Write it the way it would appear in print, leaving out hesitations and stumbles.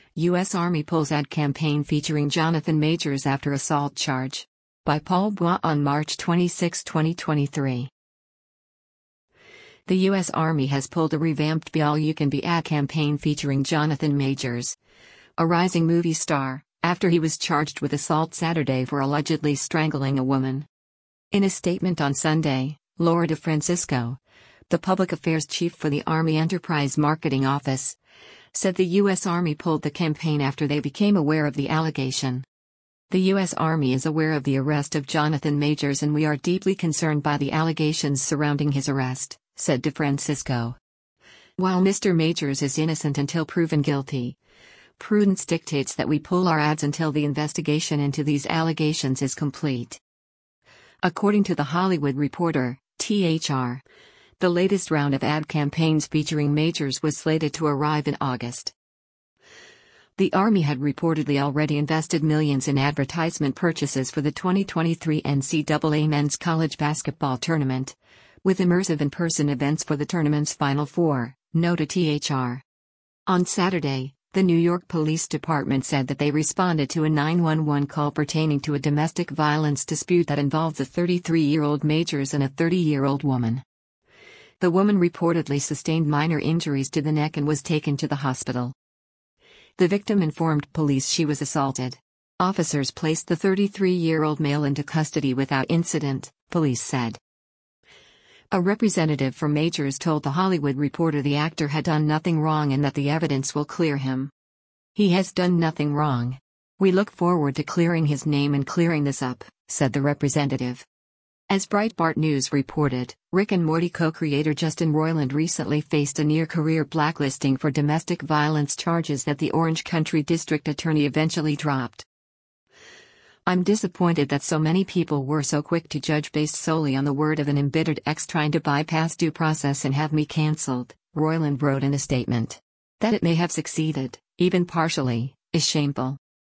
U.S. Army pulls ad campaign featuring Jonathan Majors after assault charge. By Paul Bois on March 26, 2023. The U.S. Army has pulled a revamped Be All You Can Be ad campaign featuring Jonathan Majors, a rising movie star, after he was charged with assault Saturday for allegedly strangling a woman. In a statement on Sunday, Laura DeFrancisco, the public affairs chief for the Army Enterprise Marketing Office, said the U.S. Army pulled the campaign after they became aware of the allegation. The U.S. Army is aware of the arrest of Jonathan Majors and we are deeply concerned by the allegations surrounding his arrest, said DeFrancisco. While Mr. Majors is innocent until proven guilty, prudence dictates that we pull our ads until the investigation into these allegations is complete. According to The Hollywood Reporter, THR, the latest round of ad campaigns featuring Majors was slated to arrive in August. The Army had reportedly already invested millions in advertisement purchases for the 2023 NCAA Men's College Basketball Tournament, with immersive in-person events for the tournament's Final Four, noted THR. On Saturday, the New York Police Department said that they responded to a 911 call pertaining to a domestic violence dispute that involved a 33-year-old Majors and a 30-year-old woman. The woman reportedly sustained minor injuries to the neck and was taken to the hospital. The victim informed police she was assaulted. Officers placed the 33-year-old male into custody without incident, police said. A representative for Majors told The Hollywood Reporter the actor had done nothing wrong and that the evidence will clear him. He has done nothing wrong. We look forward to clearing his name and clearing this up, said the representative. As Breitbart News reported, Rick and Morty co-creator Justin Roiland recently faced a near-career blacklisting for domestic violence charges that the Orange County District Attorney eventually dropped. I'm disappointed that so many people were so quick to judge based solely on the word of an embittered ex trying to bypass due process and have me cancelled, Roiland wrote in a statement. That it may have succeeded, even partially, is shameful.